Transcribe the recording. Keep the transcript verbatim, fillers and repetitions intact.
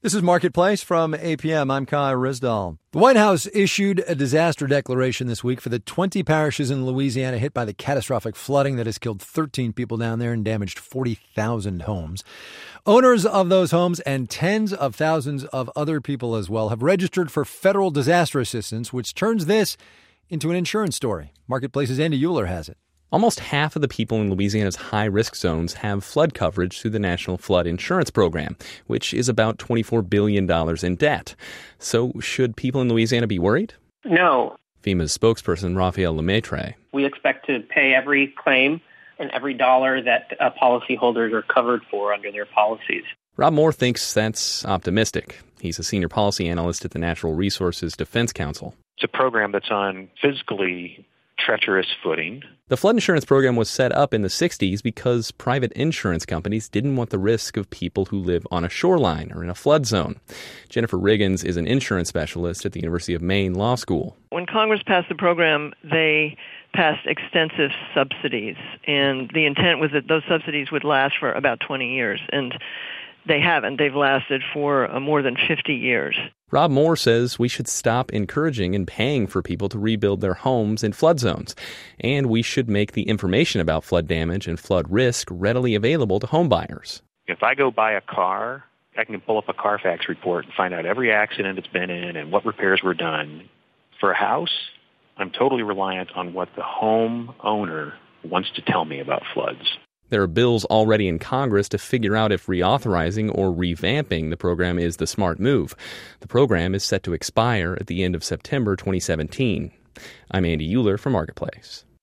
This is Marketplace from A P M. I'm Kai Rizdal. The White House issued a disaster declaration this week for the twenty parishes in Louisiana hit by the catastrophic flooding that has killed thirteen people down there and damaged forty thousand homes. Owners of those homes and tens of thousands of other people as well have registered for federal disaster assistance, which turns this into an insurance story. Marketplace's Andy Euler has it. Almost half of the people in Louisiana's high-risk zones have flood coverage through the National Flood Insurance Program, which is about twenty-four billion dollars in debt. So should people in Louisiana be worried? No. FEMA's spokesperson, Raphael Lemaitre. We expect to pay every claim and every dollar that uh, policyholders are covered for under their policies. Rob Moore thinks that's optimistic. He's a senior policy analyst at the Natural Resources Defense Council. It's a program that's on physically treacherous footing. The flood insurance program was set up in the sixties because private insurance companies didn't want the risk of people who live on a shoreline or in a flood zone. Jennifer Riggins is an insurance specialist at the University of Maine Law School. When Congress passed the program, they passed extensive subsidies, and the intent was that those subsidies would last for about twenty years, and they haven't. They've lasted for uh, more than fifty years. Rob Moore says we should stop encouraging and paying for people to rebuild their homes in flood zones. And we should make the information about flood damage and flood risk readily available to home buyers. If I go buy a car, I can pull up a Carfax report and find out every accident it's been in and what repairs were done. For a house, I'm totally reliant on what the homeowner wants to tell me about floods. There are bills already in Congress to figure out if reauthorizing or revamping the program is the smart move. The program is set to expire at the end of September twenty seventeen. I'm Andy Euler for Marketplace.